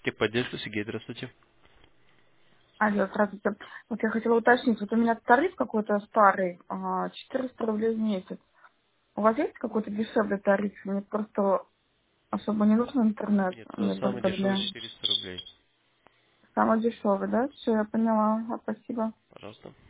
Техподдержка, Сергей, здравствуйте. Алло, здравствуйте. Вот я хотела уточнить, вот у меня тариф какой-то старый, 400 рублей в месяц. У вас есть какой-то дешевле тариф? Мне просто особо не нужен интернет, Нет, мне самый просто дешевый для 400 рублей. самого дешевый, да? Все, я поняла. Спасибо. Пожалуйста.